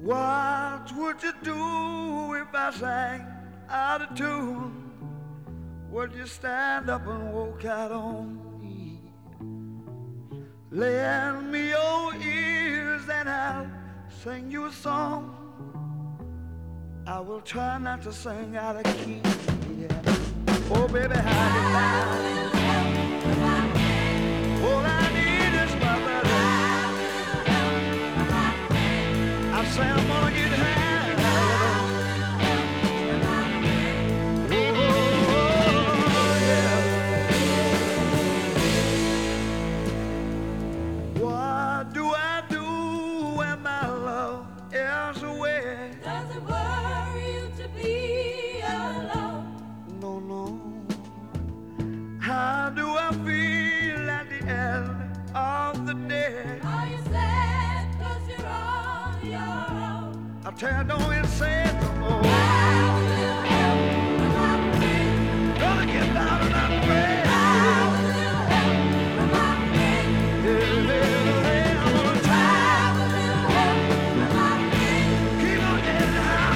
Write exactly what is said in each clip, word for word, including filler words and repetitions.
What would you do if I sang out of tune? Would you stand up and walk out on me? Lend me your ears and I'll sing you a song. I will try not to sing out of key. Yeah. Oh, baby, how you like? All I need is my brother. I say I'm gonna get high. How do I feel at the end of the day? Are you sad cause you're on your own? I tell you, don't you say it no more. How will you help when I'm free? Gonna get out of my way. How will you help when I'm free? Yeah, yeah, yeah, I'm gonna try. How will you help when I'm free? Keep on getting high.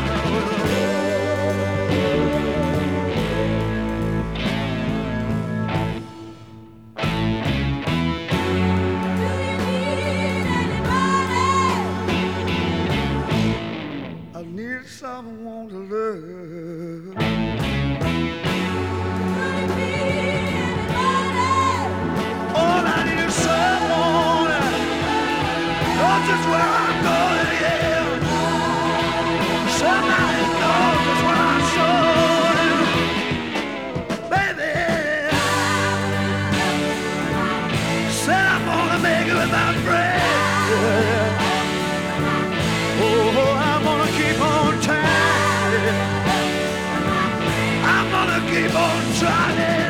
Someone to love. Could it be anybody? All I need is someone. Know just where I'm going, yeah. Somebody knows just where I'm going, baby. Said I'm gonna make it with my friend. Oh, I'm gonna keep on trying. I'm gonna keep on trying.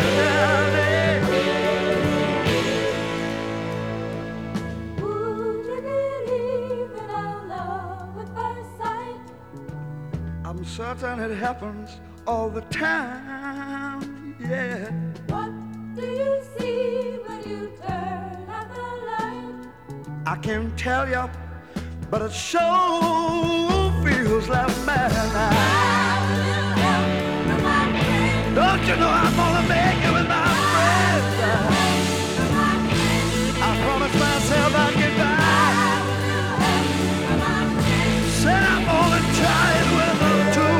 Would you believe in our love at first sight? I'm certain it happens all the time, yeah. What do you see when you turn out the light? I can't tell you, but it sure feels like madness. Don't you know I'm gonna make it with my friends? I promised myself I'd get back. Said I'm gonna try it with them too.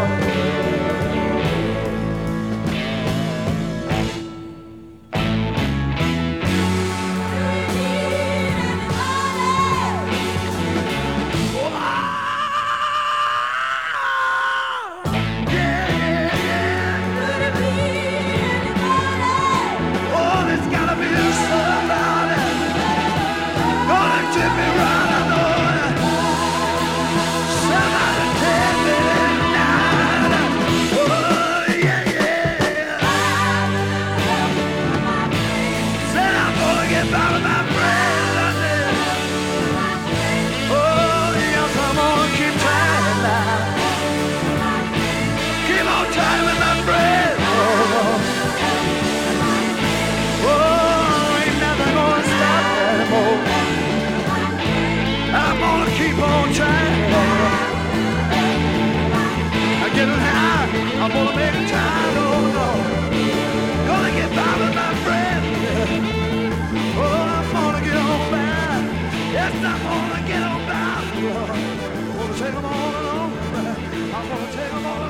I'm gonna make a time, oh no. Gonna get by with my friend. Oh, I'm gonna get on by. Yes, I'm gonna get on by. I'm gonna take them all along. I'm gonna take them all along.